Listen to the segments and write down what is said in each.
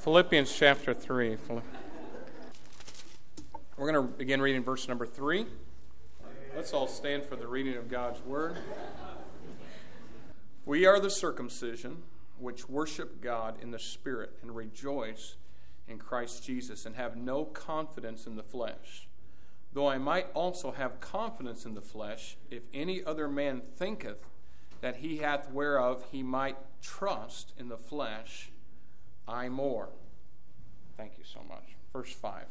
Philippians chapter 3. We're going to begin reading verse number 3. Let's all stand for the reading of God's Word. We are the circumcision which worship God in the Spirit and rejoice in Christ Jesus and have no confidence in the flesh. Though I might also have confidence in the flesh, if any other man thinketh that he hath whereof he might trust in the flesh, I more. Thank you so much. Verse 5.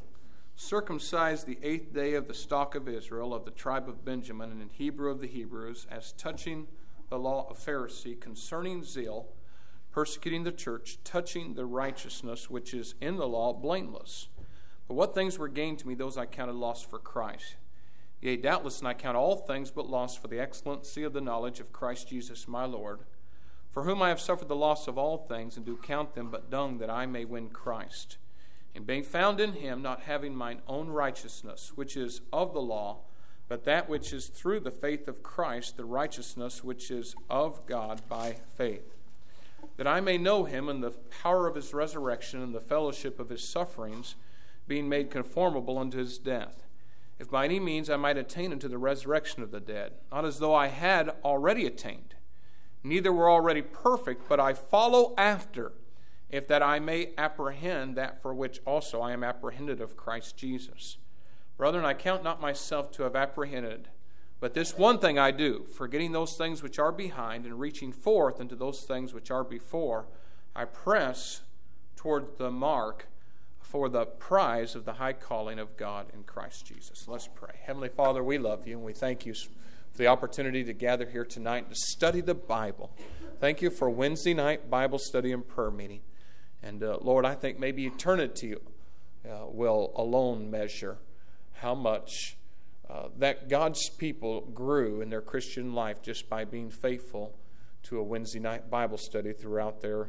Circumcised the 8th day of the stock of Israel, of the tribe of Benjamin, and in Hebrew of the Hebrews, as touching the law of Pharisee, concerning zeal, persecuting the church, touching the righteousness which is in the law, blameless. But what things were gained to me, those I counted loss for Christ. Yea, doubtless, and I count all things but loss for the excellency of the knowledge of Christ Jesus my Lord, for whom I have suffered the loss of all things, and do count them but dung, that I may win Christ. And being found in him, not having mine own righteousness, which is of the law, but that which is through the faith of Christ, the righteousness which is of God by faith, that I may know him and the power of his resurrection and the fellowship of his sufferings, being made conformable unto his death, if by any means I might attain unto the resurrection of the dead, not as though I had already attained, neither were already perfect, but I follow after, if that I may apprehend that for which also I am apprehended of Christ Jesus. Brethren, I count not myself to have apprehended, but this one thing I do, forgetting those things which are behind, and reaching forth unto those things which are before, I press toward the mark for the prize of the high calling of God in Christ Jesus. Let's pray. Heavenly Father, we love you, and we thank you for the opportunity to gather here tonight to study the Bible. Thank you for Wednesday night Bible study and prayer meeting. And Lord, I think maybe eternity will alone measure how much that God's people grew in their Christian life just by being faithful to a Wednesday night Bible study throughout their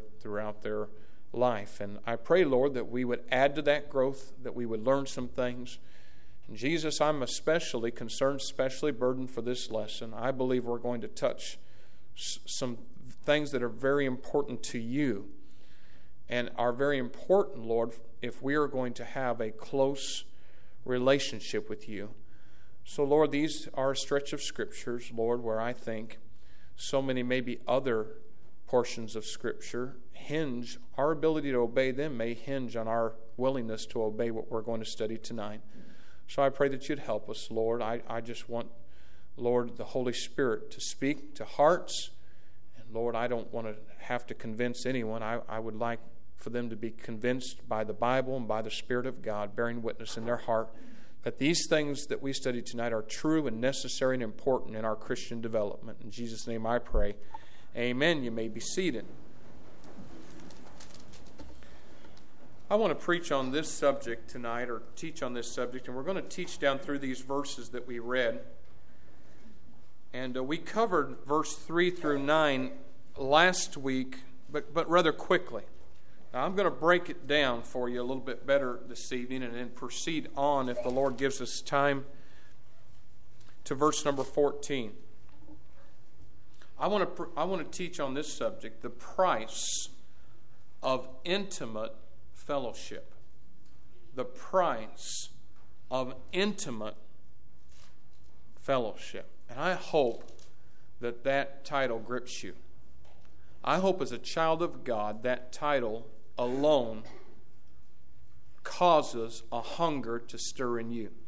life. And I pray, Lord, that we would add to that growth, that we would learn some things. And Jesus, I'm especially concerned, especially burdened for this lesson. I believe we're going to touch some things that are very important to you and are very important, Lord, if we are going to have a close relationship with you. So, Lord, these are a stretch of scriptures, Lord, where I think so many maybe other portions of Scripture our ability to obey them may hinge on our willingness to obey what we're going to study tonight. So I pray that you'd help us, Lord. I just want, Lord, the Holy Spirit to speak to hearts. And Lord, I don't want to have to convince anyone. I would like for them to be convinced by the Bible and by the Spirit of God, bearing witness in their heart that these things that we study tonight are true and necessary and important in our Christian development. In Jesus' name I pray. Amen. You may be seated. I want to preach on this subject tonight, or teach on this subject, and we're going to teach down through these verses that we read. And we covered verse 3 through 9 last week, but rather quickly. Now, I'm going to break it down for you a little bit better this evening and then proceed on, if the Lord gives us time, to verse number 14. I want to teach on this subject, the price of intimate fellowship. The price of intimate fellowship. And I hope that title grips you. I hope as a child of God that title alone causes a hunger to stir in you.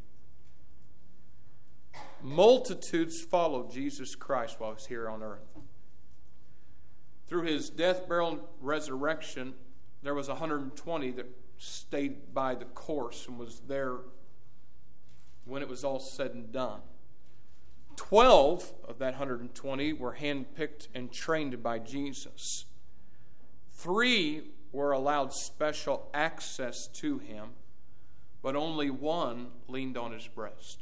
Multitudes followed Jesus Christ while he was here on earth. Through his death, burial, and resurrection, there was 120 that stayed by the course and was there when it was all said and done. 12 of that 120 were handpicked and trained by Jesus. 3 were allowed special access to him, but only 1 leaned on his breast.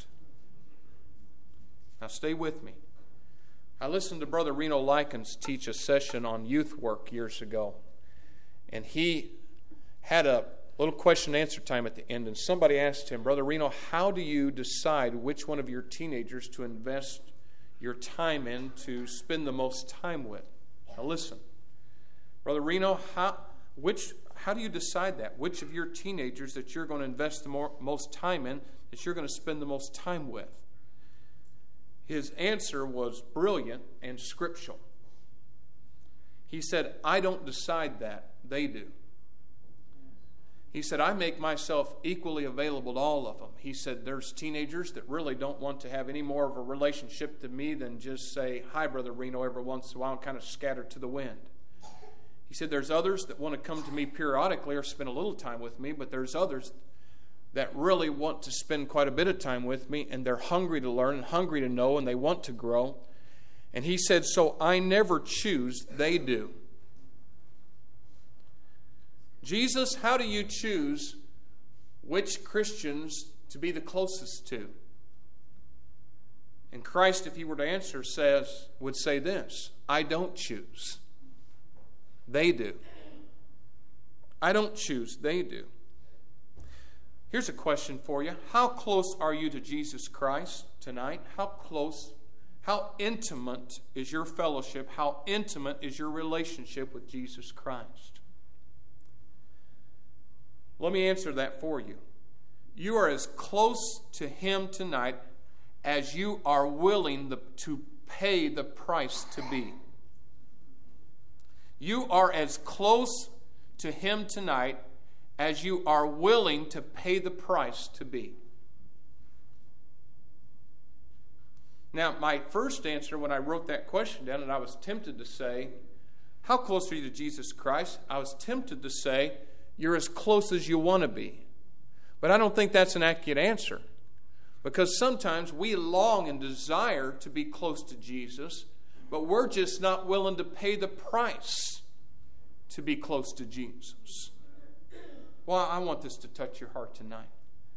Now stay with me. I listened to Brother Reno Likens teach a session on youth work years ago. And he had a little question and answer time at the end. And somebody asked him, Brother Reno, how do you decide which one of your teenagers to invest your time in to spend the most time with? Now listen. Brother Reno, how do you decide that? Which of your teenagers that you're going to invest the most time in, that you're going to spend the most time with? His answer was brilliant and scriptural. He said, I don't decide that. They do. He said, I make myself equally available to all of them. He said, there's teenagers that really don't want to have any more of a relationship to me than just say, hi, Brother Reno, every once in a while, and kind of scatter to the wind. He said, there's others that want to come to me periodically or spend a little time with me, but there's others that really want to spend quite a bit of time with me, and they're hungry to learn, and hungry to know, and they want to grow. And he said, so I never choose, they do. Jesus, how do you choose which Christians to be the closest to? And Christ, if he were to answer, would say this, I don't choose. They do. I don't choose, they do. Here's a question for you. How close are you to Jesus Christ tonight? How close, how intimate is your fellowship? How intimate is your relationship with Jesus Christ? Let me answer that for you. You are as close to him tonight as you are willing to pay the price to be. You are as close to him tonight as you are willing to pay the price to be. Now, my first answer when I wrote that question down, and I was tempted to say, how close are you to Jesus Christ? I was tempted to say, you're as close as you want to be. But I don't think that's an accurate answer. Because sometimes we long and desire to be close to Jesus, but we're just not willing to pay the price to be close to Jesus. Well, I want this to touch your heart tonight.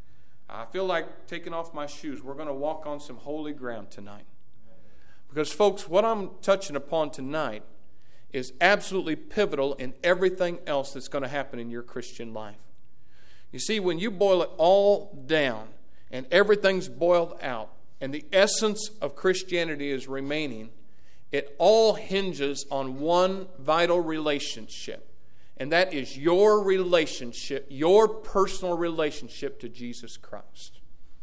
I feel like taking off my shoes. We're going to walk on some holy ground tonight. Because, folks, what I'm touching upon tonight is absolutely pivotal in everything else that's going to happen in your Christian life. You see, when you boil it all down and everything's boiled out and the essence of Christianity is remaining, it all hinges on one vital relationship. And that is your relationship, your personal relationship to Jesus Christ.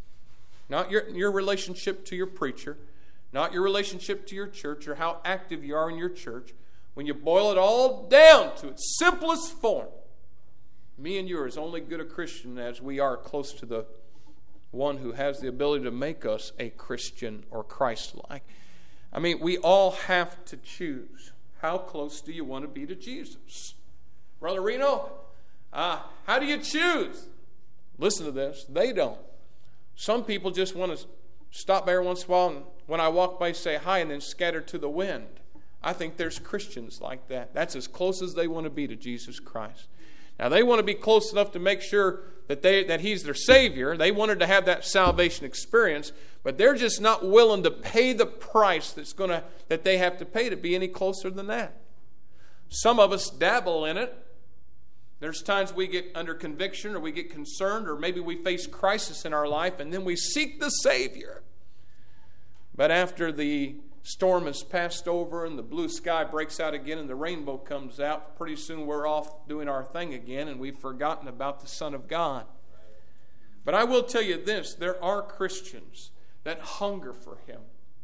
Not your relationship to your preacher, not your relationship to your church or how active you are in your church. When you boil it all down to its simplest form, me and you are as only good a Christian as we are close to the one who has the ability to make us a Christian or Christ-like. I mean, we all have to choose. How close do you want to be to Jesus? Brother Reno, how do you choose? Listen to this. They don't. Some people just want to stop by every once in a while and when I walk by say hi and then scatter to the wind. I think there's Christians like that. That's as close as they want to be to Jesus Christ. Now, they want to be close enough to make sure that he's their Savior. They wanted to have that salvation experience, but they're just not willing to pay the price that they have to pay to be any closer than that. Some of us dabble in it. There's times we get under conviction or we get concerned or maybe we face crisis in our life and then we seek the Savior. But after the storm has passed over and the blue sky breaks out again and the rainbow comes out, pretty soon we're off doing our thing again and we've forgotten about the Son of God. But I will tell you this, there are Christians that hunger for Him.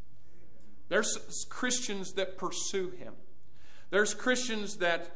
There's Christians that pursue Him. There's Christians that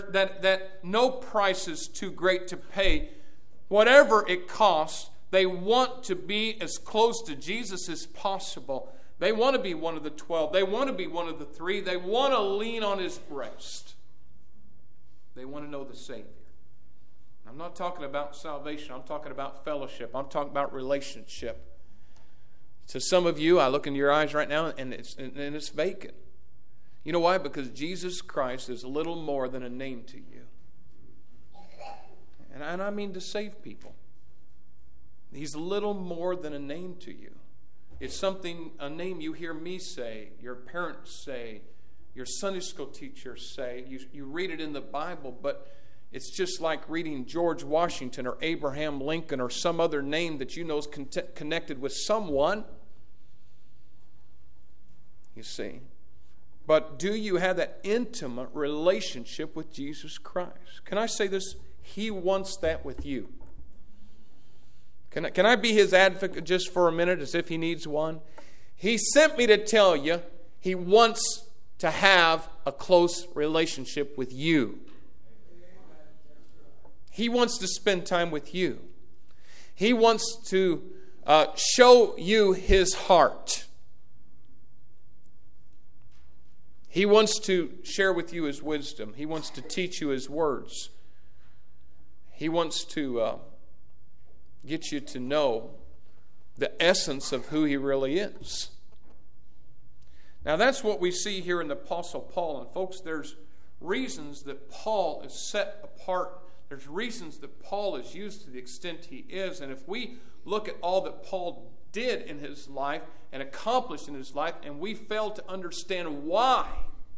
no price is too great to pay. Whatever it costs, they want to be as close to Jesus as possible. They want to be one of the 12. They want to be one of the 3. They want to lean on His breast. They want to know the Savior. I'm not talking about salvation. I'm talking about fellowship. I'm talking about relationship. To some of you, I look into your eyes right now, and it's vacant. You know why? Because Jesus Christ is little more than a name to you. And I mean to save people. He's little more than a name to you. It's a name you hear me say, your parents say, your Sunday school teachers say. You read it in the Bible, but it's just like reading George Washington or Abraham Lincoln or some other name that you know is connected with someone. You see, But do you have that intimate relationship with Jesus Christ? Can I say this? He wants that with you. Can I be His advocate just for a minute as if He needs one? He sent me to tell you He wants to have a close relationship with you. He wants to spend time with you. He wants to show you His heart. He wants to share with you His wisdom. He wants to teach you His words. He wants to get you to know the essence of who He really is. Now that's what we see here in the Apostle Paul. And folks, there's reasons that Paul is set apart. There's reasons that Paul is used to the extent he is. And if we look at all that Paul did in his life and accomplished in his life, and we fail to understand why,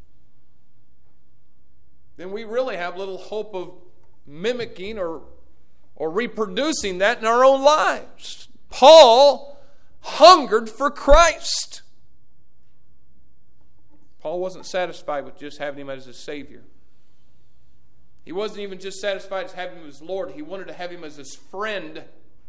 then we really have little hope of mimicking or reproducing that in our own lives. Paul hungered for Christ. Paul wasn't satisfied with just having Him as His Savior. He wasn't even just satisfied as having Him as Lord. He wanted to have Him as His friend,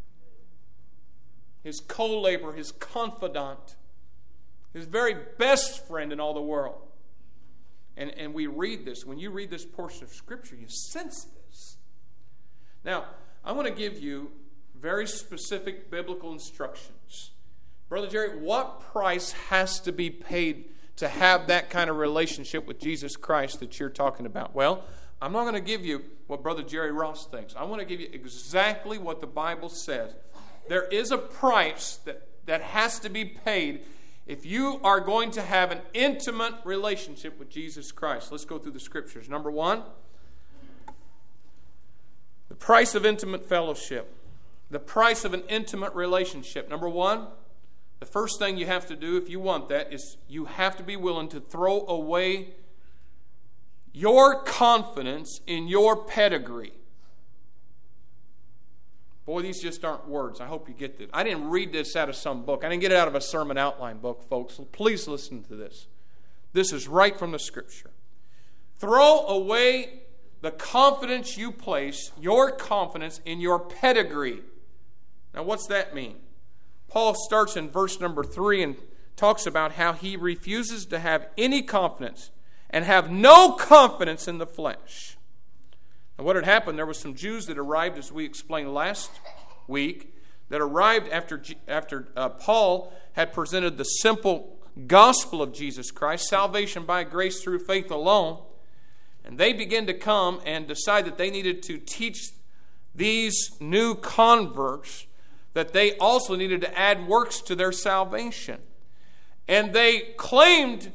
His co-laborer, His confidant, His very best friend in all the world. And we read this. When you read this portion of Scripture, you sense this. Now, I want to give you very specific biblical instructions. Brother Jerry, what price has to be paid to have that kind of relationship with Jesus Christ that you're talking about? Well, I'm not going to give you what Brother Jerry Ross thinks. I want to give you exactly what the Bible says. There is a price that has to be paid if you are going to have an intimate relationship with Jesus Christ. Let's go through the Scriptures. Number one, the price of intimate fellowship. The price of an intimate relationship. Number one, the first thing you have to do if you want that is you have to be willing to throw away your confidence in your pedigree. Boy, these just aren't words. I hope you get this. I didn't read this out of some book. I didn't get it out of a sermon outline book, folks. So please listen to this. This is right from the Scripture. Throw away the confidence you place, your confidence in your pedigree. Now, what's that mean? Paul starts in verse number 3 and talks about how he refuses to have any confidence and have no confidence in the flesh. And what had happened, there were some Jews that arrived, as we explained last week, that arrived after Paul had presented the simple gospel of Jesus Christ, salvation by grace through faith alone. And they began to come and decide that they needed to teach these new converts that they also needed to add works to their salvation. And they claimed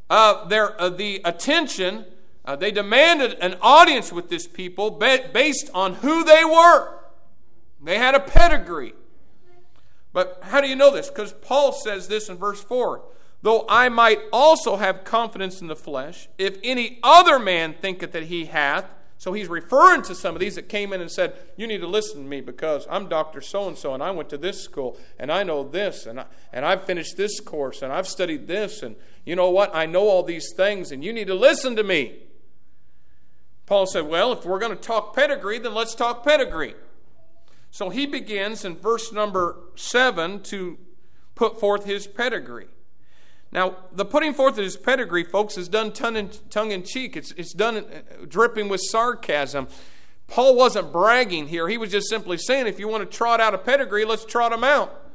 the attention. They demanded an audience with this people based on who they were. They had a pedigree. But how do you know this? Because Paul says this in verse 4. Though I might also have confidence in the flesh, if any other man thinketh that he hath. So he's referring to some of these that came in and said, you need to listen to me because I'm Dr. So-and-so and I went to this school and I know this and I've finished this course and I've studied this and you know what? I know all these things and you need to listen to me. Paul said, well, if we're going to talk pedigree, then let's talk pedigree. So he begins in verse number 7 to put forth his pedigree. Now, the putting forth of his pedigree, folks, is done tongue-in-cheek. It's done dripping with sarcasm. Paul wasn't bragging here. He was just simply saying, if you want to trot out a pedigree, let's trot them out.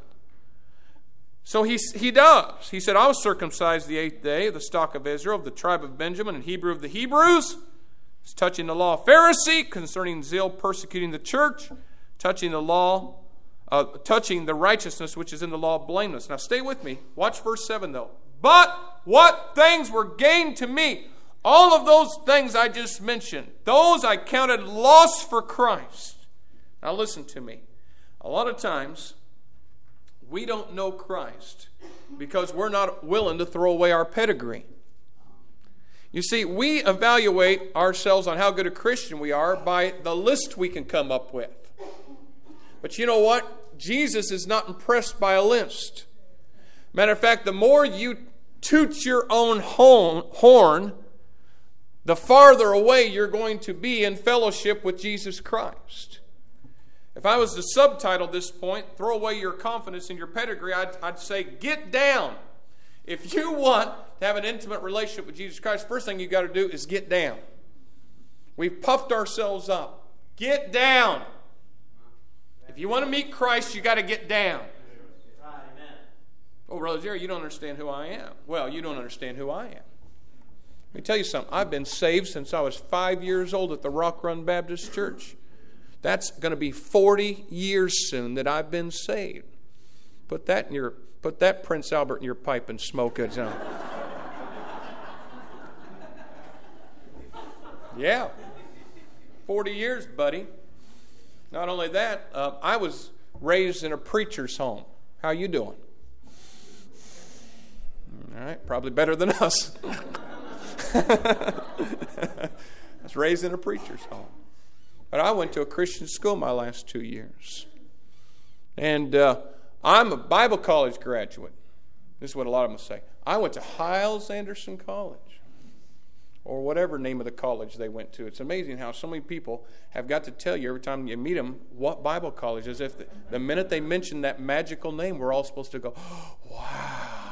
So he does. He said, I was circumcised the 8th day of the stock of Israel, of the tribe of Benjamin, and Hebrew of the Hebrews. It's touching the law of Pharisee, concerning zeal persecuting the church, touching the law, touching the righteousness which is in the law of blameless. Now stay with me. Watch verse 7 though. But what things were gained to me? All of those things I just mentioned, those I counted loss for Christ. Now listen to me. A lot of times, we don't know Christ because we're not willing to throw away our pedigree. You see, we evaluate ourselves on how good a Christian we are by the list we can come up with. But you know what? Jesus is not impressed by a list. Matter of fact, the more you toot your own horn, the farther away you're going to be in fellowship with Jesus Christ. If I was to subtitle this point, throw away your confidence in your pedigree, I'd say, get down. If you want to have an intimate relationship with Jesus Christ, first thing you've got to do is get down. We've puffed ourselves up. Get down. If you want to meet Christ, you've got to get down. Oh, Brother Jerry, you don't understand who I am. Well, you don't understand who I am. Let me tell you something. I've been saved since I was 5 years old at the Rock Run Baptist Church. That's going to be 40 years soon that I've been saved. Put that Prince Albert in your pipe and smoke it. Yeah. 40 years, buddy. Not only that, I was raised in a preacher's home. How you doing? All right, probably better than us. I was raised in a preacher's home. But I went to a Christian school my last 2 years. And I'm a Bible college graduate. This is what a lot of them say. I went to Hyles Anderson College, or whatever name of the college they went to. It's amazing how so many people have got to tell you every time you meet them what Bible college is. If the minute they mention that magical name, we're all supposed to go, oh, wow.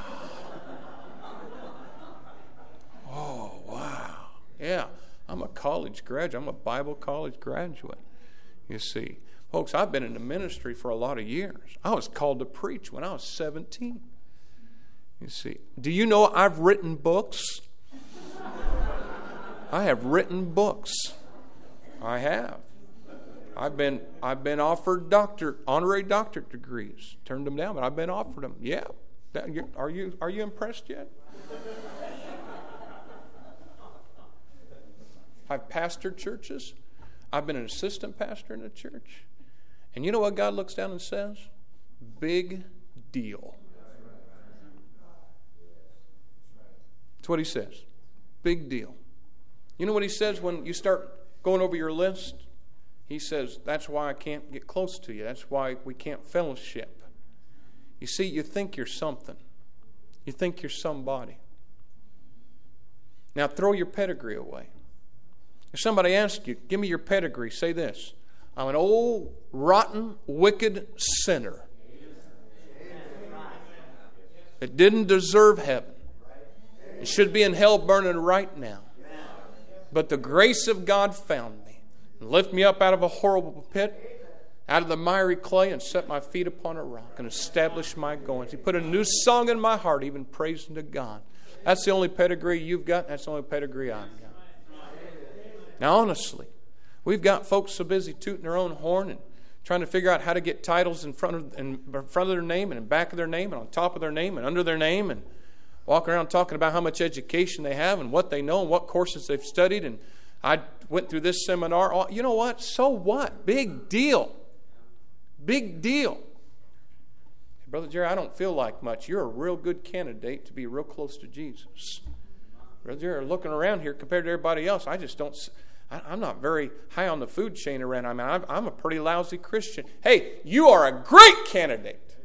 Oh, wow. Yeah. I'm a college graduate. I'm a Bible college graduate, you see. Folks, I've been in the ministry for a lot of years. I was called to preach when I was 17, you see. Do you know I've written books? I have written books. I have. I've been offered honorary doctorate degrees. Turned them down, but I've been offered them. Yeah. Are you impressed yet? I've pastored churches. I've been an assistant pastor in a church. And you know what God looks down and says? Big deal. That's what he says. Big deal. You know what he says when you start going over your list? He says, that's why I can't get close to you. That's why we can't fellowship. You see, you think you're something. You think you're somebody. Now throw your pedigree away. If somebody asks you, give me your pedigree, say this: I'm an old, rotten, wicked sinner that didn't deserve heaven. It should be in hell burning right now. But the grace of God found me and lifted me up out of a horrible pit, out of the miry clay, and set my feet upon a rock and established my goings. He put a new song in my heart, even praising to God. That's the only pedigree you've got. That's the only pedigree I've got. Now, honestly, we've got folks so busy tooting their own horn and trying to figure out how to get titles in front of their name and in back of their name and on top of their name and under their name, and walking around talking about how much education they have and what they know and what courses they've studied. And I went through this seminar. You know what? So what? Big deal. Big deal. Brother Jerry, I don't feel like much. You're a real good candidate to be real close to Jesus. Brother Jerry, looking around here compared to everybody else, I'm not very high on the food chain around. I mean, I'm a pretty lousy Christian. Hey, you are a great candidate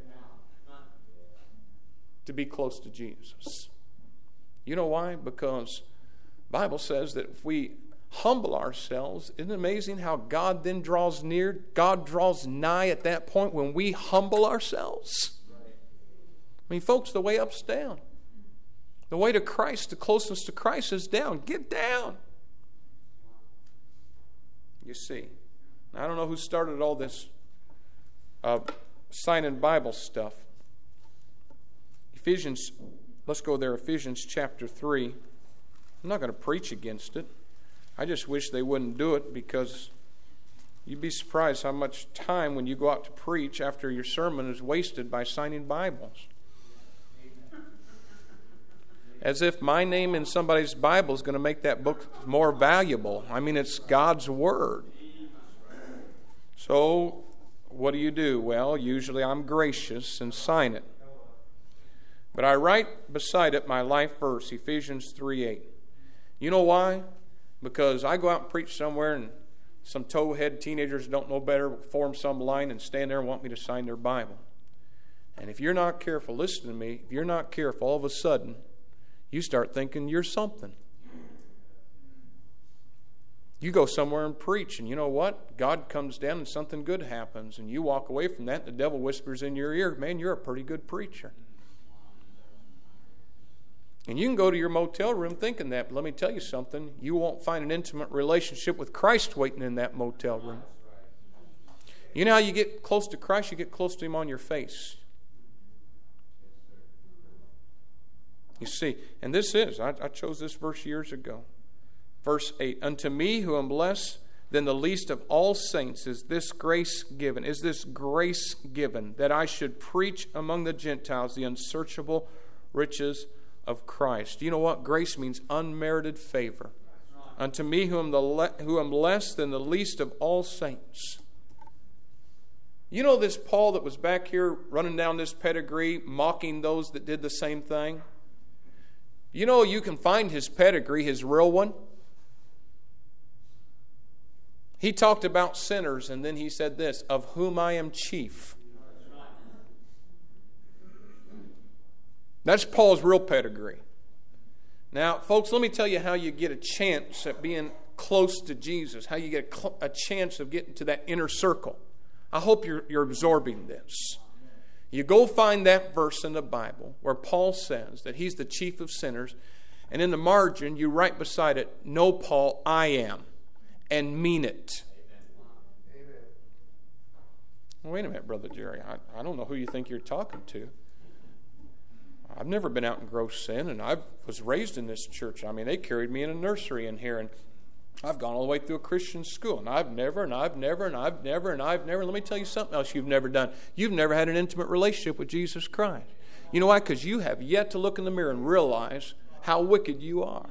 to be close to Jesus. You know why? Because the Bible says that if we humble ourselves, isn't it amazing how God then draws near? God draws nigh at that point when we humble ourselves. I mean, folks, the way up's down. The way to Christ, the closeness to Christ is down. Get down. You see, I don't know who started all this signing Bible stuff. Let's go there, Ephesians chapter 3. I'm not going to preach against it. I just wish they wouldn't do it, because you'd be surprised how much time when you go out to preach after your sermon is wasted by signing Bibles. As if my name in somebody's Bible is going to make that book more valuable. I mean, it's God's Word. So, what do? Well, usually I'm gracious and sign it. But I write beside it my life verse, Ephesians 3:8. You know why? Because I go out and preach somewhere and some towhead teenagers don't know better form some line and stand there and want me to sign their Bible. And if you're not careful, listen to me, if you're not careful, all of a sudden, you start thinking you're something. You go somewhere and preach, and you know what? God comes down and something good happens, and you walk away from that, and the devil whispers in your ear, man, you're a pretty good preacher. And you can go to your motel room thinking that, but let me tell you something, you won't find an intimate relationship with Christ waiting in that motel room. You know how you get close to Christ? You get close to Him on your face. You see, and this is, I chose this verse years ago. Verse 8, unto me who am less than the least of all saints is this grace given, that I should preach among the Gentiles the unsearchable riches of Christ. You know what? Grace means unmerited favor. Unto me who am less than the least of all saints. You know this Paul that was back here running down this pedigree, mocking those that did the same thing? You know you can find his pedigree, his real one. He talked about sinners, and then he said this, of whom I am chief. That's Paul's real pedigree. Now, folks, let me tell you how you get a chance at being close to Jesus, how you get a chance of getting to that inner circle. I hope you're absorbing this. You go find that verse in the Bible where Paul says that he's the chief of sinners, and in the margin, you write beside it, no, Paul, I am. And mean it. Amen. Well, wait a minute, Brother Jerry. I don't know who you think you're talking to. I've never been out in gross sin, and I was raised in this church. I mean, they carried me in a nursery in here, and I've gone all the way through a Christian school, and I've never. Let me tell you something else you've never done. You've never had an intimate relationship with Jesus Christ. You know why? Because you have yet to look in the mirror and realize how wicked you are,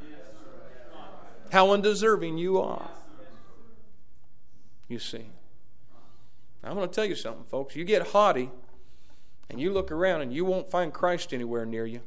how undeserving you are. You see, I'm going to tell you something, folks. You get haughty and you look around and you won't find Christ anywhere near you.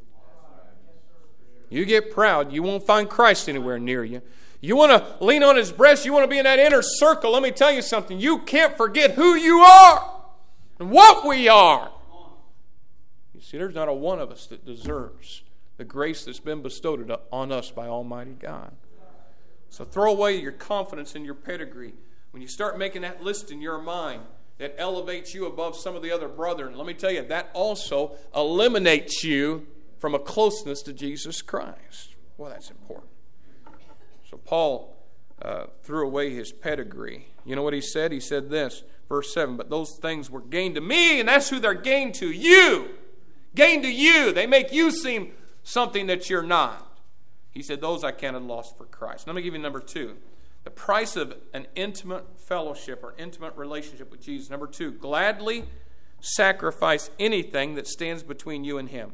You get proud, you won't find Christ anywhere near you. You want to lean on His breast, you want to be in that inner circle. Let me tell you something. You can't forget who you are and what we are. You see, there's not a one of us that deserves the grace that's been bestowed on us by Almighty God. So throw away your confidence in your pedigree. When you start making that list in your mind that elevates you above some of the other brethren, let me tell you, that also eliminates you from a closeness to Jesus Christ. Well, that's important. So Paul threw away his pedigree. You know what he said? He said this, verse 7, but those things were gained to me, and that's who they're gained to, you. Gained to you. They make you seem something that you're not. He said, those I counted lost for Christ. Let me give you number 2. The price of an intimate fellowship or intimate relationship with Jesus. Number 2, gladly sacrifice anything that stands between you and Him.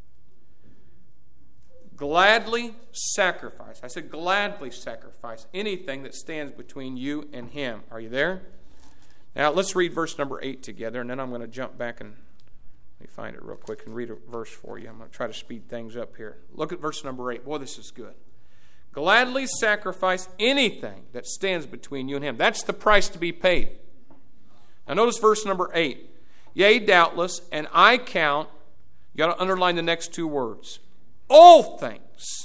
Gladly sacrifice. I said gladly sacrifice anything that stands between you and Him. Are you there? Now let's read verse number 8 together, and then I'm going to jump back and let me find it real quick and read a verse for you. I'm going to try to speed things up here. Look at verse number 8. Boy, this is good. Gladly sacrifice anything that stands between you and Him. That's the price to be paid. Now notice verse number 8. Yea, doubtless, and I count, you got to underline the next 2 words. All things,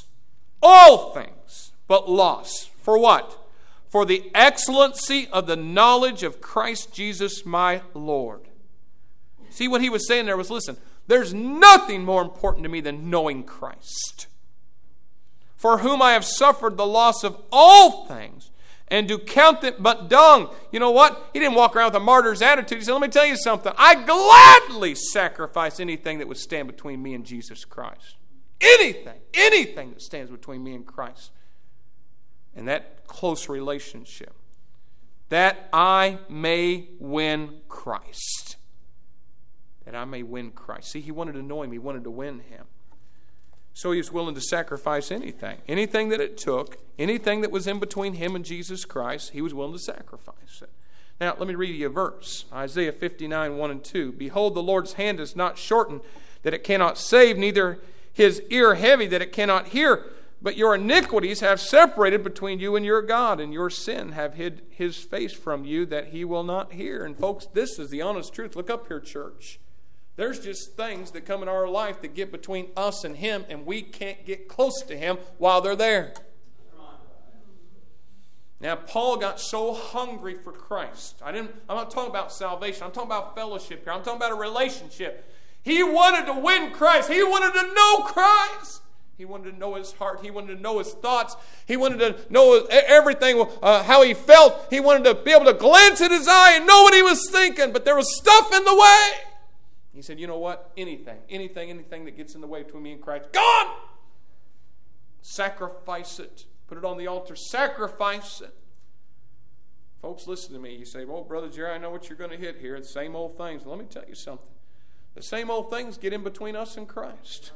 but loss. For what? For the excellency of the knowledge of Christ Jesus my Lord. See, what he was saying there was, listen, there's nothing more important to me than knowing Christ, for whom I have suffered the loss of all things, and do count it but dung. You know what? He didn't walk around with a martyr's attitude. He said, let me tell you something. I gladly sacrifice anything that would stand between me and Jesus Christ. Anything that stands between me and Christ. And that close relationship. That I may win Christ. That I may win Christ. See, he wanted to know Him. He wanted to win Him. So he was willing to sacrifice anything. Anything that it took. Anything that was in between him and Jesus Christ. He was willing to sacrifice it. Now, let me read you a verse. Isaiah 59, 1 and 2. Behold, the Lord's hand is not shortened, that it cannot save, neither His ear heavy, that it cannot hear. But your iniquities have separated between you and your God, and your sin have hid His face from you, that He will not hear. And folks, this is the honest truth. Look up here, church. There's just things that come in our life that get between us and Him, and we can't get close to Him while they're there. Now, Paul got so hungry for Christ. I'm not talking about salvation. I'm talking about fellowship here. I'm talking about a relationship. He wanted to win Christ. He wanted to know Christ. He wanted to know His heart. He wanted to know His thoughts. He wanted to know everything, how He felt. He wanted to be able to glance at His eye and know what He was thinking. But there was stuff in the way. He said, you know what? Anything that gets in the way between me and Christ, gone! Sacrifice it. Put it on the altar. Sacrifice it. Folks, listen to me. You say, well, Brother Jerry, I know what you're going to hit here. The same old things. Well, let me tell you something. The same old things get in between us and Christ.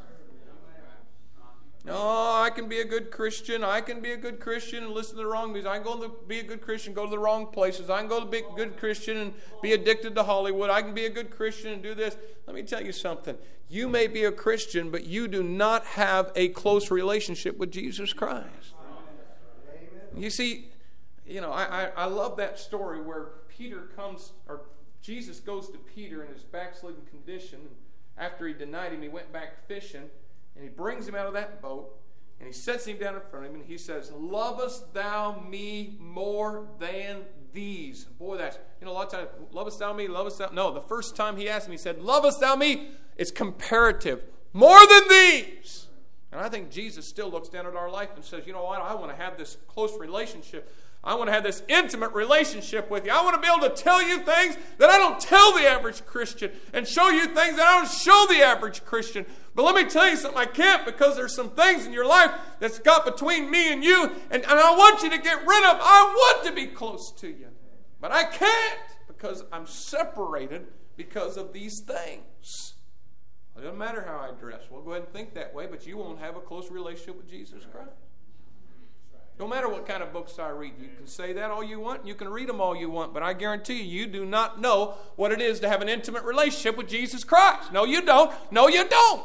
Oh, I can be a good Christian. I can be a good Christian and listen to the wrong music. I can go to be a good Christian, go to the wrong places. I can go to be a good Christian and be addicted to Hollywood. I can be a good Christian and do this. Let me tell you something. You may be a Christian, but you do not have a close relationship with Jesus Christ. You see, I love that story where Jesus goes to Peter in his backslidden condition. After he denied Him, he went back fishing. And He brings him out of that boat, and He sets him down in front of him, and He says, lovest thou me more than these? Boy, that's, a lot of times, lovest thou me, lovest thou... No, the first time He asked him, He said, lovest thou me? It's comparative. More than these. And I think Jesus still looks down at our life and says, you know what? I want to have this close relationship. I want to have this intimate relationship with you. I want to be able to tell you things that I don't tell the average Christian and show you things that I don't show the average Christian. But let me tell you something, I can't, because there's some things in your life that's got between me and you, and I want you to get rid of. I want to be close to you. But I can't, because I'm separated because of these things. It doesn't matter how I dress. We'll go ahead and think that way, but you won't have a close relationship with Jesus Christ. No matter what kind of books I read. You can say that all you want, and you can read them all you want, but I guarantee you, you do not know what it is to have an intimate relationship with Jesus Christ. No, you don't. No, you don't.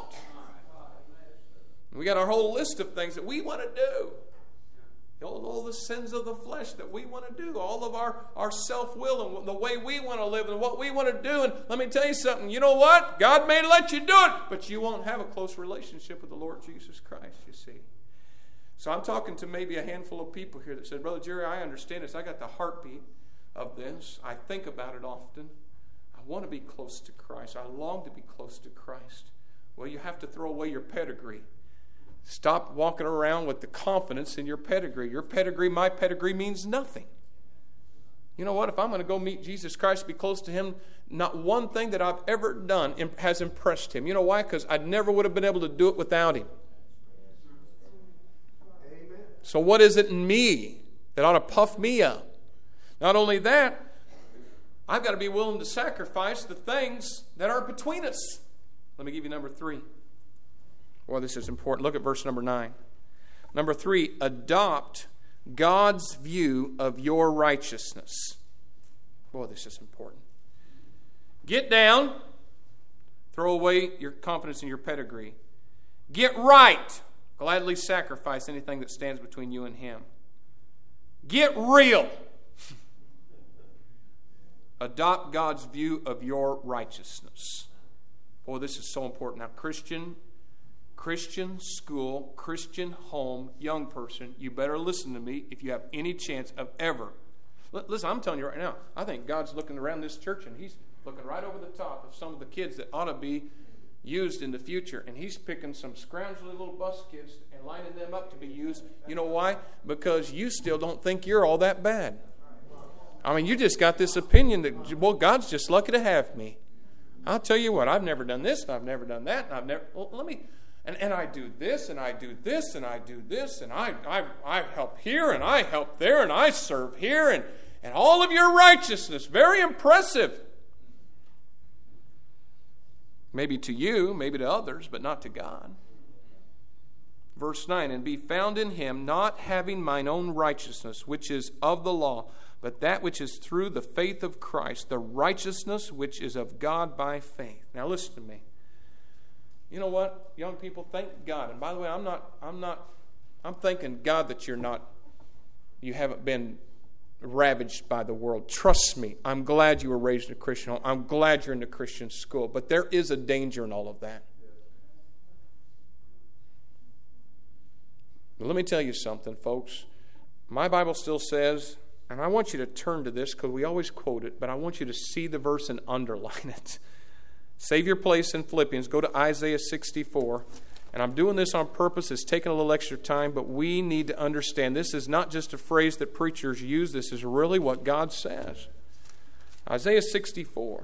We got our whole list of things that we want to do. All the sins of the flesh that we want to do. All of our self-will and the way we want to live and what we want to do. And let me tell you something. You know what? God may let you do it, but you won't have a close relationship with the Lord Jesus Christ, you see. So I'm talking to maybe a handful of people here that said, Brother Jerry, I understand this. I got the heartbeat of this. I think about it often. I want to be close to Christ. I long to be close to Christ. Well, you have to throw away your pedigree. Stop walking around with the confidence in your pedigree. Your pedigree, my pedigree, means nothing. You know what? If I'm going to go meet Jesus Christ, be close to Him, not one thing that I've ever done has impressed Him. You know why? Because I never would have been able to do it without Him. Amen. So what is it in me that ought to puff me up? Not only that, I've got to be willing to sacrifice the things that are between us. Let me give you number 3. Well, this is important. Look at verse number 9. Number 3, adopt God's view of your righteousness. Boy, this is important. Get down. Throw away your confidence in your pedigree. Get right. Gladly sacrifice anything that stands between you and Him. Get real. Adopt God's view of your righteousness. Boy, this is so important. Now, Christian school, Christian home, young person, you better listen to me if you have any chance of ever. Listen, I'm telling you right now, I think God's looking around this church and He's looking right over the top of some of the kids that ought to be used in the future. And He's picking some scroungely little bus kids and lining them up to be used. You know why? Because you still don't think you're all that bad. I mean, you just got this opinion that, well, God's just lucky to have me. I'll tell you what, I've never done this, and I've never done that, and I've never... Well, let me... And I do this, and I do this, and I do this, and I help here, and I help there, and I serve here, and all of your righteousness. Very impressive. Maybe to you, maybe to others, but not to God. Verse 9, and be found in Him, not having mine own righteousness, which is of the law, but that which is through the faith of Christ, the righteousness which is of God by faith. Now listen to me. You know what, young people, thank God. And by the way, I'm thanking God that you haven't been ravaged by the world. Trust me, I'm glad you were raised in a Christian home. I'm glad you're in a Christian school. But there is a danger in all of that. But let me tell you something, folks. My Bible still says, and I want you to turn to this because we always quote it, but I want you to see the verse and underline it. Save your place in Philippians. Go to Isaiah 64. And I'm doing this on purpose. It's taking a little extra time, but we need to understand this is not just a phrase that preachers use. This is really what God says. Isaiah 64.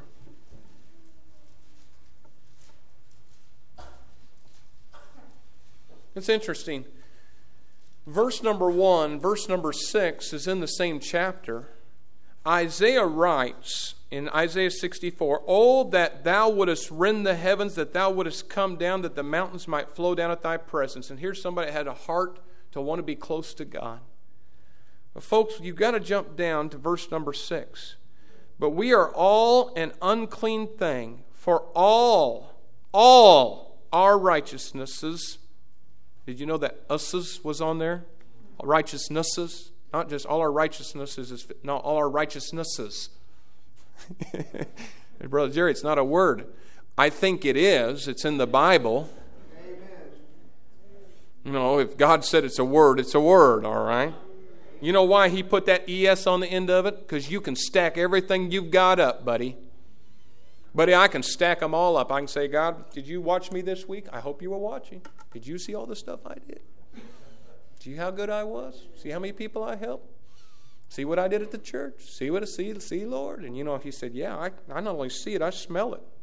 It's interesting. Verse number 1, verse number 6 is in the same chapter. Isaiah writes in Isaiah 64, "Oh, that thou wouldest rend the heavens, that thou wouldest come down, that the mountains might flow down at thy presence." And here's somebody that had a heart to want to be close to God. But folks, you've got to jump down to verse number 6. "But we are all an unclean thing, for all our righteousnesses." Did you know that us's was on there? Righteousnesses. Not just all our righteousnesses. No, all our righteousnesses. Brother Jerry, it's not a word. I think it is. It's in the Bible. You know, if God said it's a word, all right? You know why He put that ES on the end of it? Because you can stack everything you've got up, buddy. Buddy, I can stack them all up. I can say, "God, did you watch me this week? I hope you were watching. Did you see all the stuff I did? See how good I was? See how many people I helped? See what I did at the church? See what I see, Lord?" And you know, if He said, "Yeah, I not only see it, I smell it."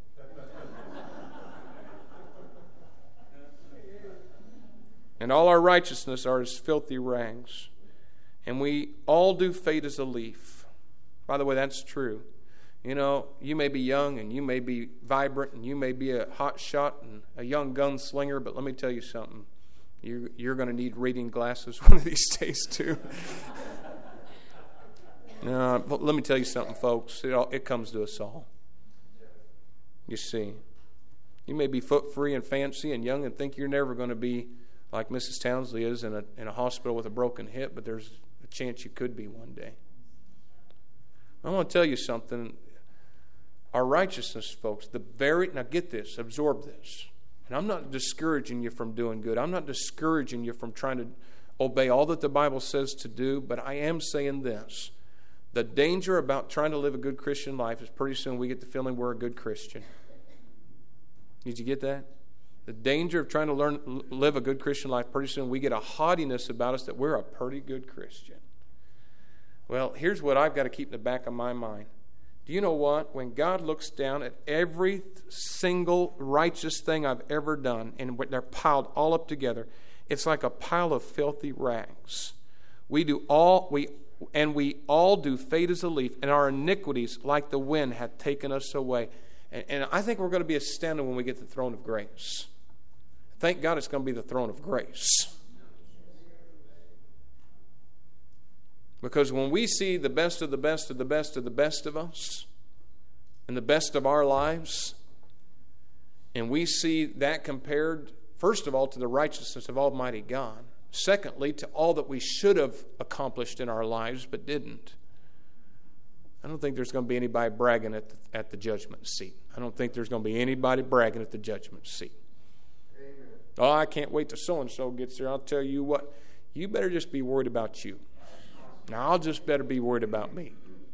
"And all our righteousness are as filthy rags. And we all do fade as a leaf." By the way, that's true. You know, you may be young and you may be vibrant and you may be a hot shot and a young gunslinger, but let me tell you something. You're going to need reading glasses one of these days too. No, but let me tell you something, folks. It comes to us all. You see, you may be foot free and fancy and young and think you're never going to be like Mrs. Townsley is in a hospital with a broken hip, but there's a chance you could be one day. I want to tell you something. Our righteousness, folks, now get this, absorb this. And I'm not discouraging you from doing good. I'm not discouraging you from trying to obey all that the Bible says to do, but I am saying this. The danger about trying to live a good Christian life is pretty soon we get the feeling we're a good Christian. Did you get that? The danger of trying to live a good Christian life, pretty soon we get a haughtiness about us that we're a pretty good Christian. Well, here's what I've got to keep in the back of my mind. Do you know what? When God looks down at every single righteous thing I've ever done, and they're piled all up together, it's like a pile of filthy rags. We all do fade as a leaf, and our iniquities, like the wind, have taken us away. And I think we're going to be astounded when we get to the throne of grace. Thank God it's going to be the throne of grace. Because when we see the best of the best of the best of the best of us and the best of our lives, and we see that compared, first of all, to the righteousness of Almighty God, secondly, to all that we should have accomplished in our lives but didn't, I don't think there's going to be anybody bragging at the judgment seat. I don't think there's going to be anybody bragging at the judgment seat. Amen. "Oh, I can't wait till so-and-so gets there. I'll tell you what, you better just be worried about you. Now, I'll just better be worried about me."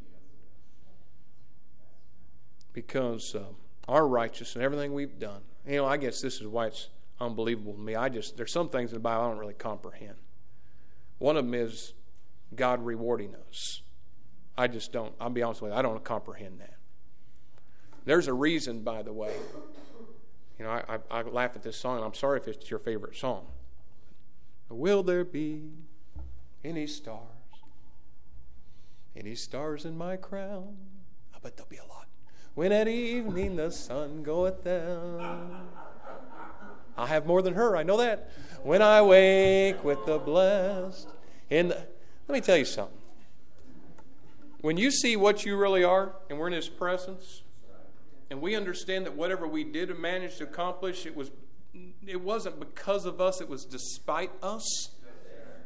Because our righteousness and everything we've done, you know, I guess this is why it's unbelievable to me. There's some things in the Bible I don't really comprehend. One of them is God rewarding us. I just don't. I'll be honest with you. I don't comprehend that. There's a reason, by the way. You know, I laugh at this song, and I'm sorry if it's your favorite song. Will there be any stars? Any stars in my crown? I bet there'll be a lot. When at evening the sun goeth down. I have more than her, I know that. When I wake with the blessed. Let me tell you something. When you see what you really are, and we're in His presence, and we understand that whatever we did and managed to accomplish, it wasn't because of us, it was despite us.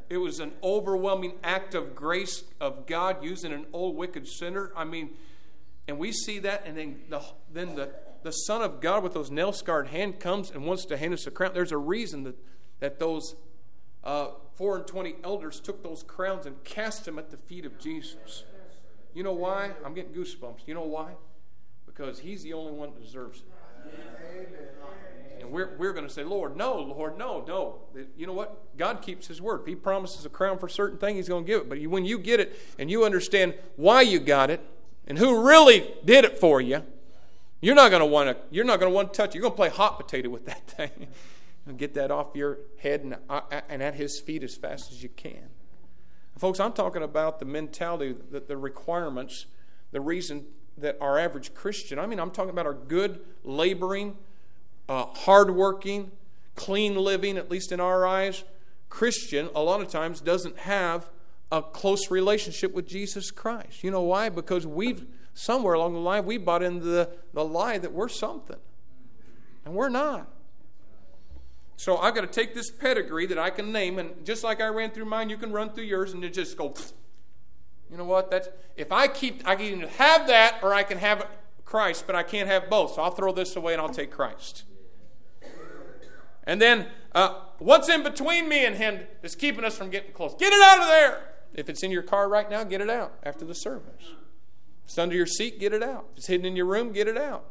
It was an overwhelming act of grace of God using an old wicked sinner. I mean, and we see that, and then the Son of God with those nail-scarred hands comes and wants to hand us a crown. There's a reason that those 24 elders took those crowns and cast them at the feet of Jesus. You know why? I'm getting goosebumps. You know why? Because He's the only one that deserves it. And we're going to say, Lord, no. You know what? God keeps His word. If He promises a crown for a certain thing, He's going to give it. But when you get it and you understand why you got it and who really did it for you, you're not going to want to touch it. You're going to play hot potato with that thing and get that off your head and at His feet as fast as you can. Folks, I'm talking about the mentality, the requirements, the reason that our average Christian, I'm talking about our good, laboring, hardworking, clean living, at least in our eyes, Christian, a lot of times doesn't have a close relationship with Jesus Christ. You know why? Because somewhere along the line, we bought into the lie that we're something. And we're not. So I've got to take this pedigree that I can name, and just like I ran through mine, you can run through yours, and it just go, you know what? I can either have that or I can have Christ, but I can't have both. So I'll throw this away and I'll take Christ. And then what's in between me and Him is keeping us from getting close. Get it out of there. If it's in your car right now, get it out after the service. If it's under your seat, get it out. If it's hidden in your room, get it out.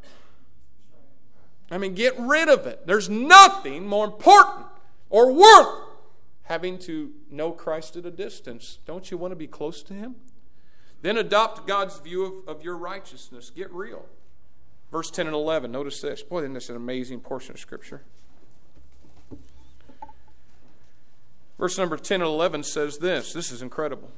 Get rid of it. There's nothing more important or worth having to know Christ at a distance. Don't you want to be close to Him? Then adopt God's view of your righteousness. Get real. Verse 10 and 11. Notice this. Boy, isn't this an amazing portion of Scripture? Verse number 10 and 11 says this. This is incredible.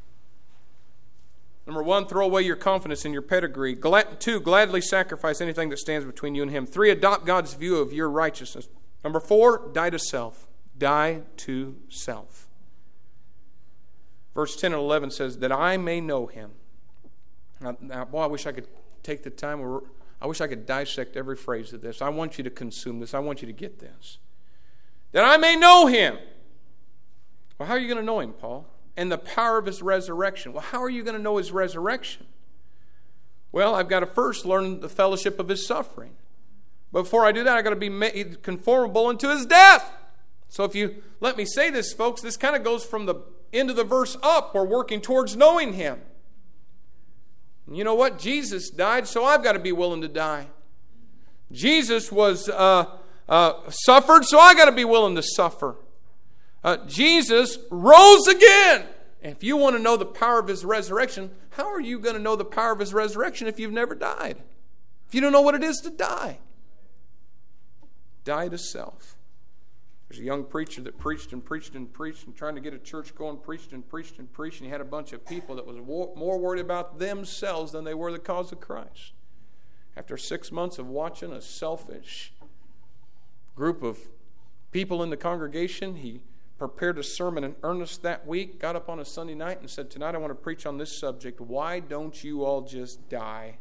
Number 1, throw away your confidence in your pedigree. 2, gladly sacrifice anything that stands between you and Him. 3, adopt God's view of your righteousness. Number 4, die to self. Die to self. Verse 10 and 11 says, that I may know Him. Now, boy, I wish I could take the time. I wish I could dissect every phrase of this. I want you to consume this. I want you to get this. That I may know Him. Well, how are you going to know Him, Paul? And the power of His resurrection. Well, how are you going to know His resurrection? Well, I've got to first learn the fellowship of His suffering. But before I do that, I've got to be made conformable unto His death. So if you let me say this, folks, this kind of goes from the end of the verse up. We're working towards knowing Him. And you know what? Jesus died, so I've got to be willing to die. Jesus was suffered, so I've got to be willing to suffer. Jesus rose again. And if you want to know the power of His resurrection, how are you going to know the power of His resurrection if you've never died? If you don't know what it is to die? Die to self. There's a young preacher that preached and trying to get a church going, preached, and he had a bunch of people that was more worried about themselves than they were the cause of Christ. After 6 months of watching a selfish group of people in the congregation, he prepared a sermon in earnest that week, got up on a Sunday night and said, tonight I want to preach on this subject. Why don't you all just die?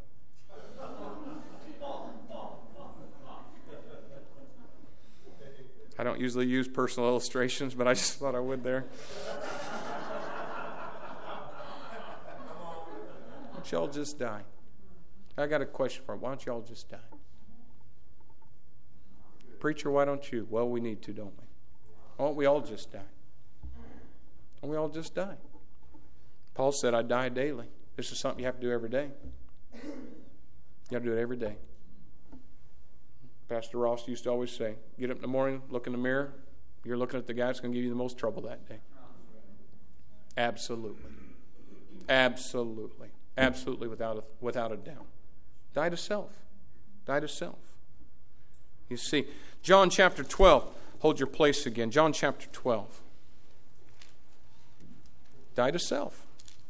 I don't usually use personal illustrations, but I just thought I would there. Why don't you all just die? I got a question for you. Why don't you all just die? Preacher, why don't you? Well, we need to, don't we? Why don't we all just die? Why don't we all just die? Paul said, I die daily. This is something you have to do every day. You have to do it every day. Pastor Ross used to always say, get up in the morning, look in the mirror. You're looking at the guy that's going to give you the most trouble that day. Absolutely. Absolutely. Absolutely without a doubt. Die to self. Die to self. You see, John chapter 12. Hold your place again. John chapter 12. Die to self.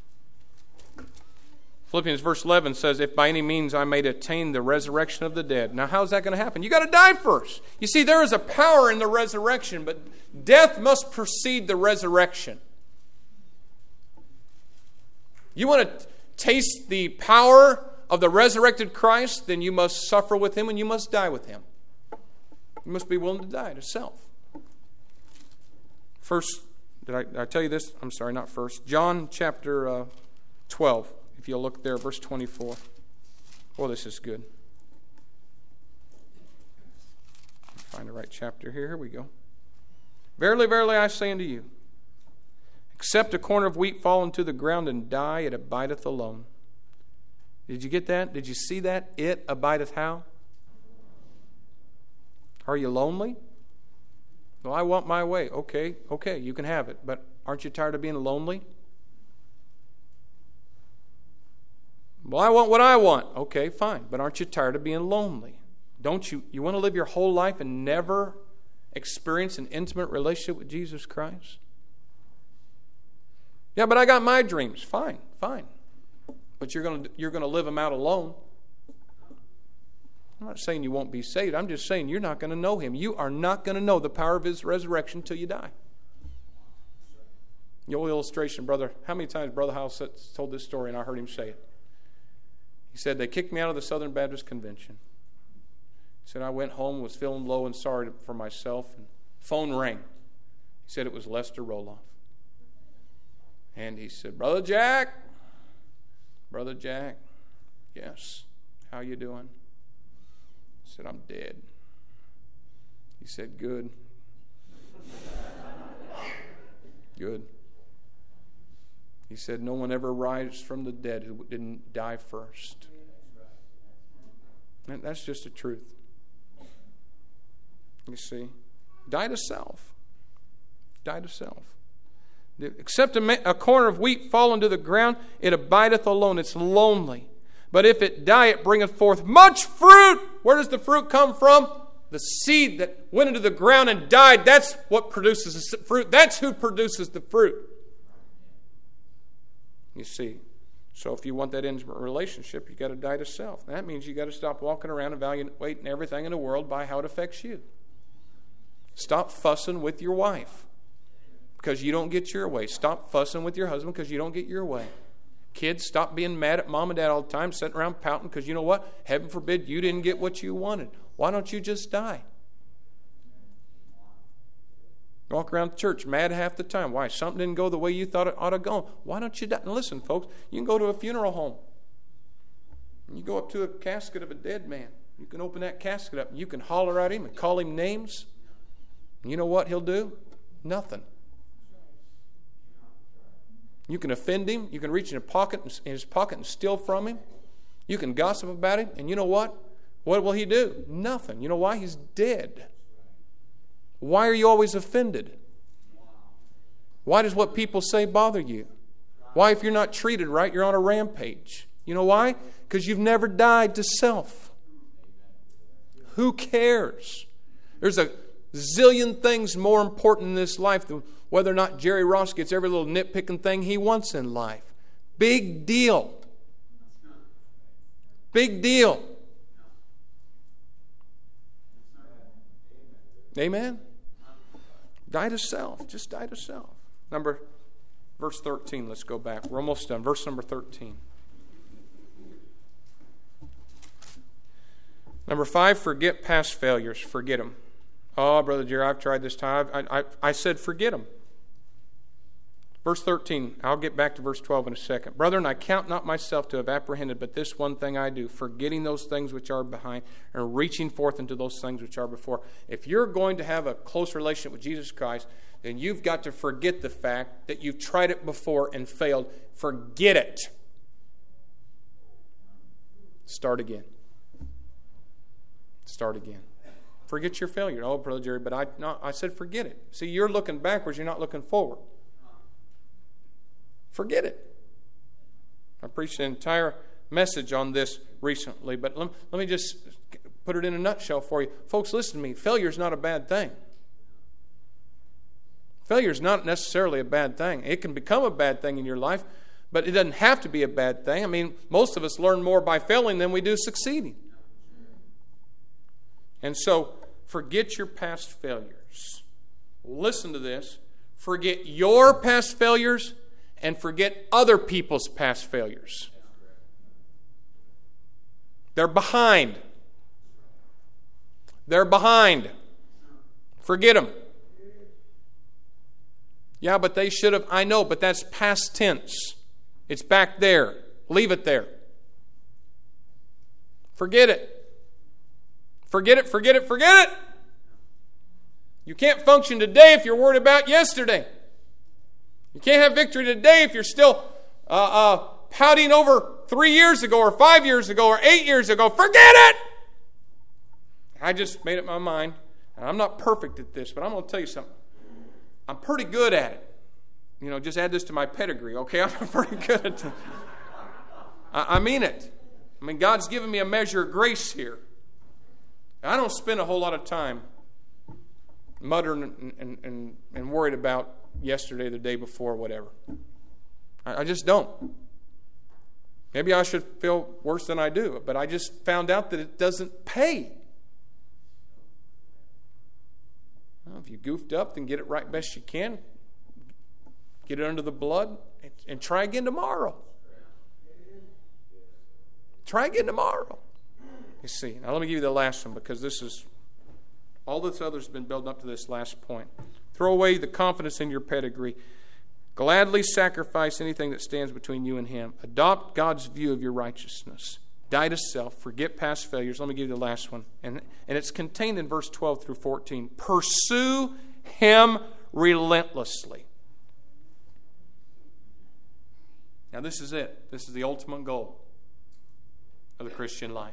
Philippians verse 11 says, if by any means I may attain the resurrection of the dead. Now, how's that going to happen? You got to die first. You see, there is a power in the resurrection, but death must precede the resurrection. You want to taste the power of the resurrected Christ, then you must suffer with Him and you must die with Him. You must be willing to die to self. 1 Did I tell you this? I'm sorry, not first. John chapter 12, if you'll look there, verse 24. Oh, this is good. Find the right chapter here. Here we go. Verily, verily, I say unto you, except a corn of wheat fall into the ground and die, it abideth alone. Did you get that? Did you see that? It abideth how? Are you lonely? Well, I want my way. Okay, you can have it. But aren't you tired of being lonely? Well, I want what I want. Okay, fine. But aren't you tired of being lonely? Don't you? You want to live your whole life and never experience an intimate relationship with Jesus Christ? Yeah, but I got my dreams. Fine. But you're going to live them out alone. I'm not saying you won't be saved. I'm just saying you're not going to know Him. You are not going to know the power of His resurrection until you die. The old illustration, brother. How many times Brother Howell told this story and I heard him say it? He said, they kicked me out of the Southern Baptist Convention. He said, I went home, was feeling low and sorry for myself, and phone rang. He said it was Lester Roloff. And he said, Brother Jack, yes, how you doing? I said, I'm dead. He said, good. Good. He said, no one ever rises from the dead who didn't die first. And that's just the truth. You see, die to self. Die to self. Except a corn of wheat fall into the ground, it abideth alone. It's lonely. But if it die, it bringeth forth much fruit. Where does the fruit come from? The seed that went into the ground and died. That's what produces the fruit. That's who produces the fruit. You see. So if you want that intimate relationship, you've got to die to self. That means you've got to stop walking around evaluating everything in the world by how it affects you. Stop fussing with your wife because you don't get your way. Stop fussing with your husband because you don't get your way. Kids, stop being mad at mom and dad all the time, sitting around pouting because you know what? Heaven forbid you didn't get what you wanted. Why don't you just die? Walk around the church mad half the time. Why? Something didn't go the way you thought it ought to go. Why don't you die? And listen, folks, you can go to a funeral home. You go up to a casket of a dead man. You can open that casket up and you can holler at him and call him names. You know what he'll do? Nothing. You can offend him. You can reach in his pocket and steal from him. You can gossip about him. And you know what? What will he do? Nothing. You know why? He's dead. Why are you always offended? Why does what people say bother you? Why, if you're not treated right, you're on a rampage? You know why? Because you've never died to self. Who cares? There's a zillion things more important in this life than whether or not Jerry Ross gets every little nitpicking thing he wants in life. Big deal. Big deal. Amen? Die to self. Just die to self. Verse 13, let's go back. We're almost done. Verse number 13. Number 5, forget past failures. Forget them. Oh, Brother Jerry, I've tried this time. I said forget them. Verse 13, I'll get back to verse 12 in a second. Brethren, I count not myself to have apprehended, but this one thing I do, forgetting those things which are behind and reaching forth into those things which are before. If you're going to have a close relationship with Jesus Christ, then you've got to forget the fact that you've tried it before and failed. Forget it. Start again. Start again. Forget your failure. Oh, Brother Jerry, but I said forget it. See, you're looking backwards. You're not looking forward. Forget it. I preached an entire message on this recently, but let me just put it in a nutshell for you. Folks, listen to me. Failure is not a bad thing. Failure is not necessarily a bad thing. It can become a bad thing in your life, but it doesn't have to be a bad thing. I mean, most of us learn more by failing than we do succeeding. And so, forget your past failures. Listen to this. Forget your past failures and forget other people's past failures. They're behind. They're behind. Forget them. Yeah, but they should have. I know, but that's past tense. It's back there. Leave it there. Forget it. Forget it, forget it, forget it. You can't function today if you're worried about yesterday. You can't have victory today if you're still pouting over 3 years ago or 5 years ago or 8 years ago. Forget it! I just made up my mind. And I'm not perfect at this, but I'm going to tell you something. I'm pretty good at it. You know, just add this to my pedigree, okay? I'm pretty good at it. I mean it. I mean, God's given me a measure of grace here. I don't spend a whole lot of time muttering and worried about yesterday, the day before, whatever. I just don't. Maybe I should feel worse than I do, but I just found out that it doesn't pay. Well, if you goofed up, then get it right best you can. Get it under the blood and try again tomorrow. Try again tomorrow. You see. Now let me give you the last one, because this is all this other has been building up to this last point. Throw away the confidence in your pedigree. Gladly sacrifice anything that stands between you and Him. Adopt God's view of your righteousness. Die to self. Forget past failures. Let me give you the last one. And it's contained in verse 12 through 14. Pursue Him relentlessly. Now this is it. This is the ultimate goal of the Christian life.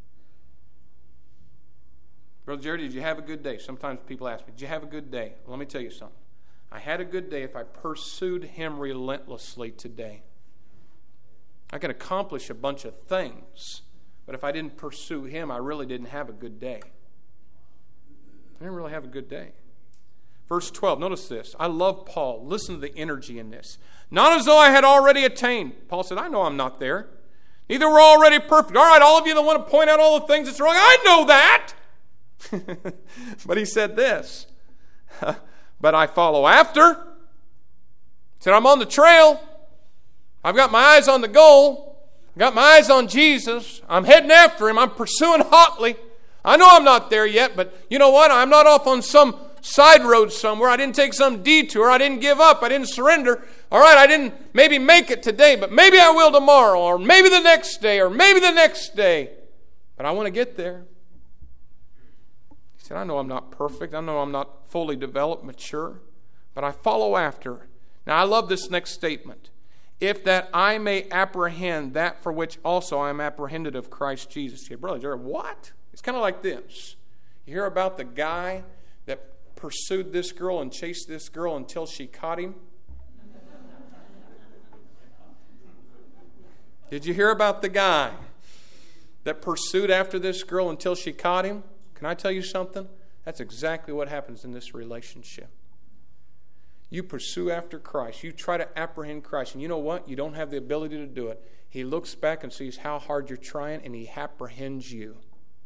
Brother Jerry, did you have a good day? Sometimes people ask me, did you have a good day? Well, let me tell you something. I had a good day if I pursued Him relentlessly today. I can accomplish a bunch of things, but if I didn't pursue Him, I really didn't have a good day. I didn't really have a good day. Verse 12, notice this. I love Paul. Listen to the energy in this. Not as though I had already attained. Paul said, I know I'm not there. Neither we're already perfect. All right, all of you that want to point out all the things that's wrong, I know that. But he said this. But I follow after. He said, I'm on the trail. I've got my eyes on the goal. I've got my eyes on Jesus. I'm heading after Him. I'm pursuing hotly. I know I'm not there yet, but you know what? I'm not off on some side road somewhere. I didn't take some detour. I didn't give up. I didn't surrender. All right, I didn't maybe make it today, but maybe I will tomorrow, or maybe the next day, or maybe the next day. But I want to get there. He said, I know I'm not perfect. I know I'm not fully developed, mature, but I follow after. Now, I love this next statement. If that I may apprehend that for which also I am apprehended of Christ Jesus. You say, Brother Jared, what? It's kind of like this. You hear about the guy that pursued this girl and chased this girl until she caught him? Did you hear about the guy that pursued after this girl until she caught him? Can I tell you something? That's exactly what happens in this relationship. You pursue after Christ. You try to apprehend Christ. And you know what? You don't have the ability to do it. He looks back and sees how hard you're trying, and He apprehends you.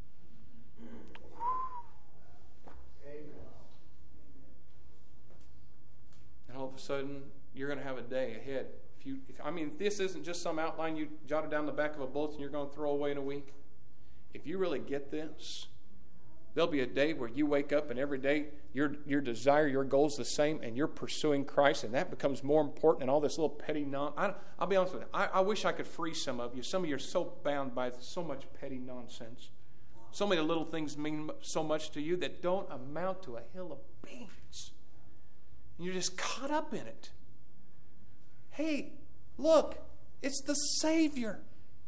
And all of a sudden, you're going to have a day ahead. If this isn't just some outline you jotted down the back of a bulletin you're going to throw away in a week. If you really get this, there'll be a day where you wake up and every day your desire, your goal's the same, and you're pursuing Christ, and that becomes more important than all this little petty nonsense. I'll be honest with you. I wish I could free some of you. Some of you are so bound by so much petty nonsense. So many little things mean so much to you that don't amount to a hill of beans. And you're just caught up in it. Hey, look, it's the Savior.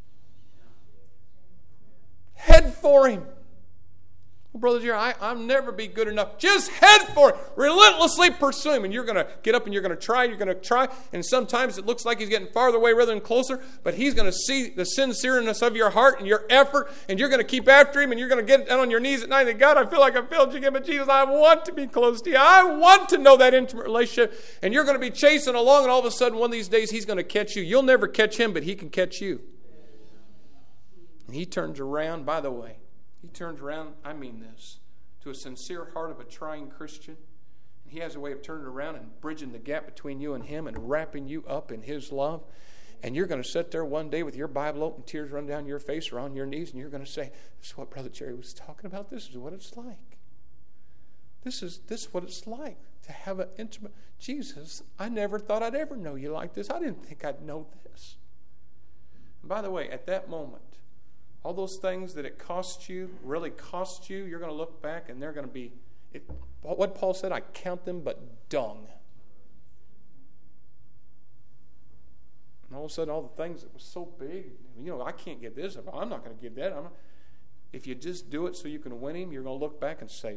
Head for Him. Well, Brother Jerry, I'll never be good enough. Just head for it. Relentlessly pursue Him. And you're going to get up and you're going to try. And sometimes it looks like He's getting farther away rather than closer. But He's going to see the sincereness of your heart and your effort. And you're going to keep after Him. And you're going to get down on your knees at night and say, God, I feel like I failed you again. But Jesus, I want to be close to You. I want to know that intimate relationship. And you're going to be chasing along. And all of a sudden, one of these days, He's going to catch you. You'll never catch Him, but He can catch you. And He turns around, by the way. He turns around, I mean this, to a sincere heart of a trying Christian. And He has a way of turning around and bridging the gap between you and Him and wrapping you up in His love. And you're going to sit there one day with your Bible open, tears run down your face or on your knees, and you're going to say, this is what Brother Jerry was talking about. This is what it's like. This is what it's like to have an intimate. Jesus, I never thought I'd ever know you like this. I didn't think I'd know this. And by the way, at that moment, all those things that it cost you, really cost you, you're going to look back and they're going to be, what Paul said, I count them but dung. And all of a sudden, all the things that was so big, I can't give this up. I'm not going to give that. If you just do it so you can win him, you're going to look back and say,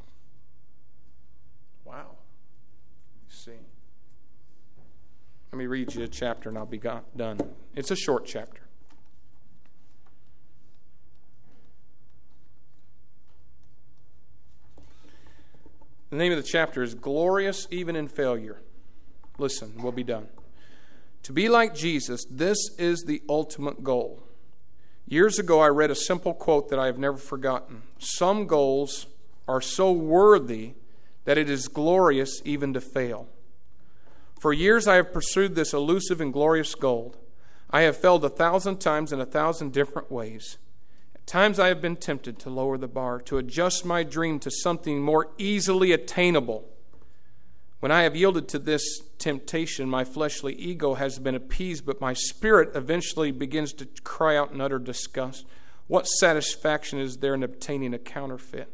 wow. You see. Let me read you a chapter and I'll be done. It's a short chapter. The name of the chapter is Glorious Even in Failure. Listen, we'll be done. To be like Jesus, this is the ultimate goal. Years ago, I read a simple quote that I have never forgotten. Some goals are so worthy that it is glorious even to fail. For years, I have pursued this elusive and glorious goal. I have failed 1,000 times in 1,000 different ways. At times, I have been tempted to lower the bar, to adjust my dream to something more easily attainable. When I have yielded to this temptation, my fleshly ego has been appeased, but my spirit eventually begins to cry out in utter disgust. What satisfaction is there in obtaining a counterfeit?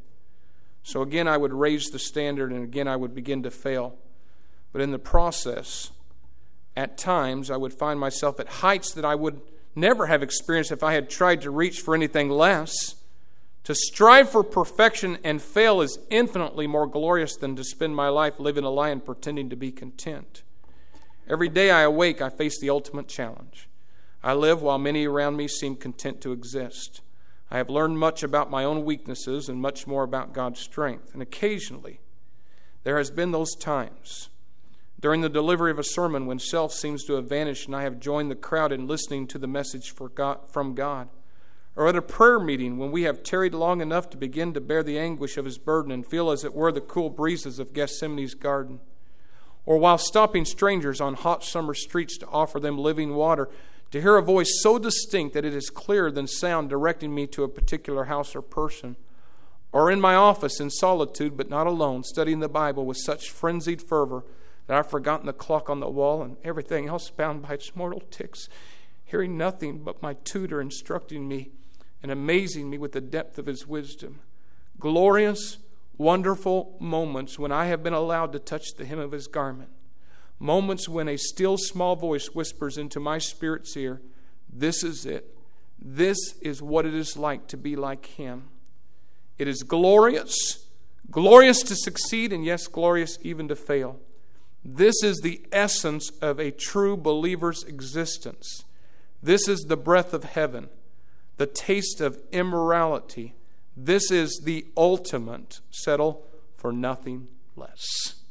So again, I would raise the standard, and again, I would begin to fail. But in the process, at times, I would find myself at heights that I would never have experienced if I had tried to reach for anything less. To strive for perfection and fail is infinitely more glorious than to spend my life living a lie and pretending to be content. Every day I awake, I face the ultimate challenge. I live while many around me seem content to exist. I have learned much about my own weaknesses and much more about God's strength. And occasionally, there has been those times during the delivery of a sermon when self seems to have vanished and I have joined the crowd in listening to the message from God. Or at a prayer meeting when we have tarried long enough to begin to bear the anguish of his burden and feel as it were the cool breezes of Gethsemane's garden. Or while stopping strangers on hot summer streets to offer them living water, to hear a voice so distinct that it is clearer than sound directing me to a particular house or person. Or in my office in solitude but not alone, studying the Bible with such frenzied fervor that I've forgotten the clock on the wall and everything else bound by its mortal ticks, hearing nothing but my tutor instructing me and amazing me with the depth of his wisdom. Glorious, wonderful moments when I have been allowed to touch the hem of his garment. Moments when a still small voice whispers into my spirit's ear, this is it. This is what it is like to be like him. It is glorious, glorious to succeed, and yes, glorious even to fail. This is the essence of a true believer's existence. This is the breath of heaven, the taste of immorality. This is the ultimate. Settle for nothing less.